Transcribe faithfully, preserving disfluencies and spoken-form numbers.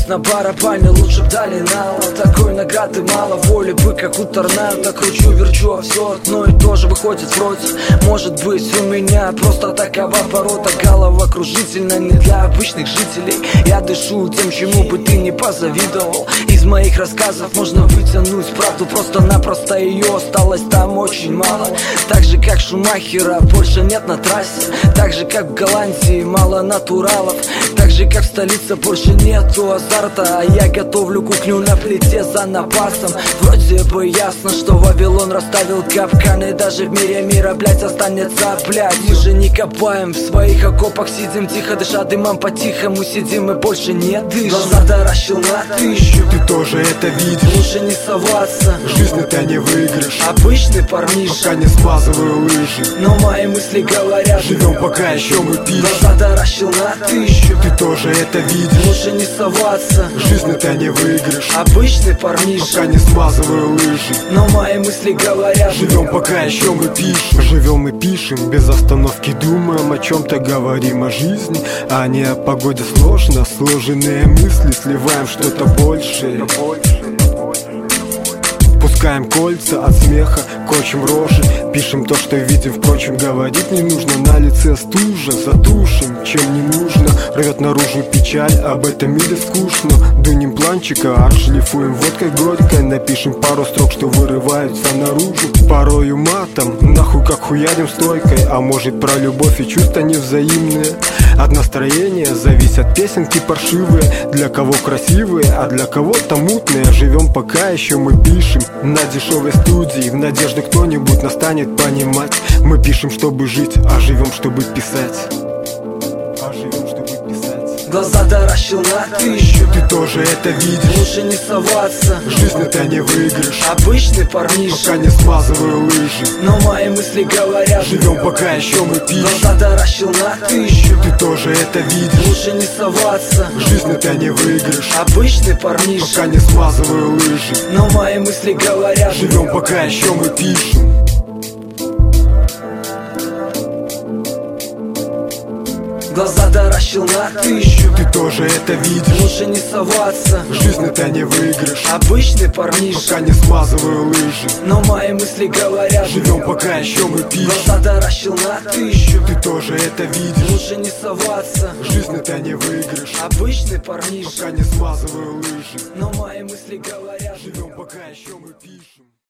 здесь на барабане, лучше б дали нал. Такой награды мало, воли бы как у торнадо. Кручу, верчу, а все одно и то же выходит вроде. Может быть у меня просто такова порода. Головокружительно не для обычных жителей. Я дышу тем, чему бы ты не позавидовал. Из моих рассказов можно вытянуть правду, просто-напросто ее осталось там очень мало. Так же как Шумахера больше нет на трассе, так же как в Голландии мало натуралов, так же как в столице больше нету азарта. А я готовлю кухню на плите за напасом. Вроде бы ясно, что Вавилон расставил капканы. Даже в мире мира, блять, останется, блять. Мы же не копаем в своих окопах, сидим тихо, дыша дымом по-тихому. Сидим и больше не дышим. Глаза таращил на тысячу. Ты тоже это видишь. Лучше не соваться, В жизни ты не выиграешь. обычный парниша, Пока не смазываю лыжи. но мои мысли говорят: Живем пока еще мы пишем. глаза таращил на тысячу. Ты тоже это видишь. Лучше не соваться, В жизни ты не выиграешь. обычный парниша, Пока не смазываю лыжи. но мои мысли говорят: Живем пока еще мы пишем. Живем и пишем, без остановки думаем о чем-то, говорим о жизни, а не о погоде. Сложно, сложенные мысли сливаем что-то большее. Пускаем кольца от смеха, кочем рожи, пишем то, что видим, впрочем, говорить не нужно. На лице стужа, затушим, чем не нужно. Рвет наружу печаль, об этом мире скучно. Дунем планчика, арт шлифуем водкой горькой. Напишем пару строк, что вырываются наружу. Порою матом, нахуй как хуярим стойкой. А может про любовь и чувства невзаимные. От настроения зависят песенки паршивые. Для кого красивые, а для кого-то мутные. Живем пока еще мы пишем на дешевой студии, в надежде кто-нибудь нас станет понимать. Мы пишем, чтобы жить, а живем, чтобы писать. А живем, чтобы писать. глаза таращил на тысячу. Ты тоже это видишь. Лучше не соваться, В жизни ты не выиграешь. обычный парниша, Пока не смазываю лыжи. но мои мысли говорят: Живем пока еще мы пишем. глаза таращил на тысячу. Ты тоже это видишь. Лучше не соваться, В жизни ты не выиграешь. обычный парниша, Пока не смазываю лыжи. но мои мысли говорят: Живем пока еще мы пишем. глаза таращил на тысячу. Ты тоже это видишь. Лучше не соваться, В жизни ты не выиграешь. обычный парниша, Пока не смазываю лыжи. но мои мысли говорят: Живем пока еще мы пишем. глаза таращил на тысячу. Ты тоже это видишь. Лучше не соваться, В жизни ты не выиграешь. обычный парниша, Пока не смазываю лыжи. но мои мысли говорят: Живем пока еще мы пишем.